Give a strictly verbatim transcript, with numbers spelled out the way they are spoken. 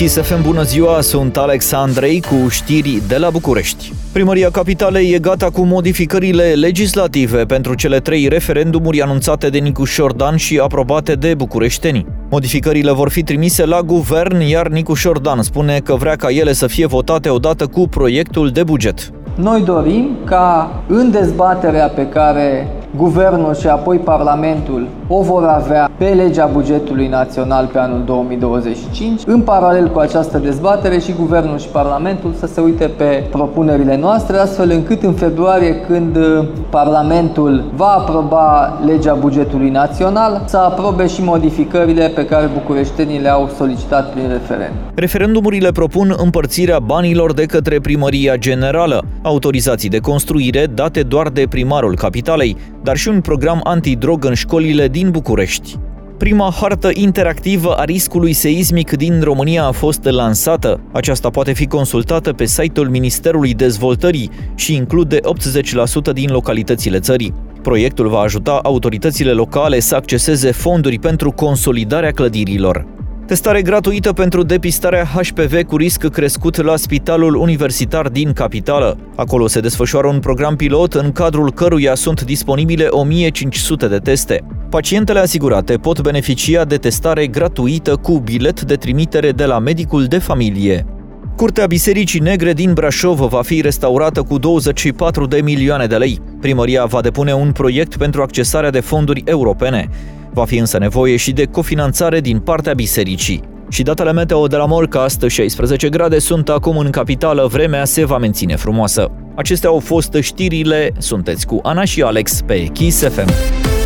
Kiss F M, bună ziua, sunt Alex Andrei cu știri de la București. Primăria Capitalei e gata cu modificările legislative pentru cele trei referendumuri anunțate de Nicu Șordan și aprobate de bucureștenii. Modificările vor fi trimise la guvern, iar Nicu Șordan spune că vrea ca ele să fie votate odată cu proiectul de buget. Noi dorim ca în dezbaterea pe care Guvernul și apoi Parlamentul o vor avea pe legea bugetului național pe anul două mii douăzeci și cinci, în paralel cu această dezbatere și Guvernul și Parlamentul să se uite pe propunerile noastre, astfel încât în februarie, când Parlamentul va aproba legea bugetului național, să aprobe și modificările pe care bucureștenii le-au solicitat prin referendum. Referendumurile propun împărțirea banilor de către Primăria Generală, autorizații de construire date doar de primarul Capitalei, dar și un program antidrog în școlile din București. Prima hartă interactivă a riscului seismic din România a fost lansată. Aceasta poate fi consultată pe site-ul Ministerului Dezvoltării și include optzeci la sută din localitățile țării. Proiectul va ajuta autoritățile locale să acceseze fonduri pentru consolidarea clădirilor. Testare gratuită pentru depistarea H P V cu risc crescut la Spitalul Universitar din Capitală. Acolo se desfășoară un program pilot în cadrul căruia sunt disponibile o mie cinci sute de teste. Pacientele asigurate pot beneficia de testare gratuită cu bilet de trimitere de la medicul de familie. Curtea Bisericii Negre din Brașov va fi restaurată cu douăzeci și patru de milioane de lei. Primăria va depune un proiect pentru accesarea de fonduri europene. Va fi însă nevoie și de cofinanțare din partea bisericii. Și datele meteo de la Morcast, șaisprezece grade sunt acum în capitală, vremea se va menține frumoasă. Acestea au fost știrile, sunteți cu Ana și Alex pe Kiss F M.